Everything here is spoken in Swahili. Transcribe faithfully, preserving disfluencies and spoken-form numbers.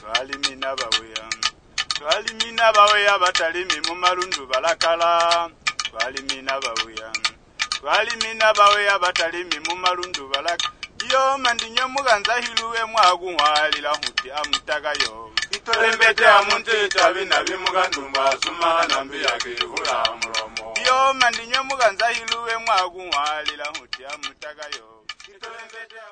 Twalimi n'abaweya Twalimi n'abaweya batalimi mu malundu balakala Twalimi n'abaweya Twalimi n'abaweya batalimi mu malundu balakala Yo mandinyo muganza hiluwe mwagu mwalila huti amutagayo Itolembete amunte tabina bimugandumba sumana mbi yake hula muromo Yo mandinyo muganza hiluwe mwagu mwalila huti amutagayo Itolembete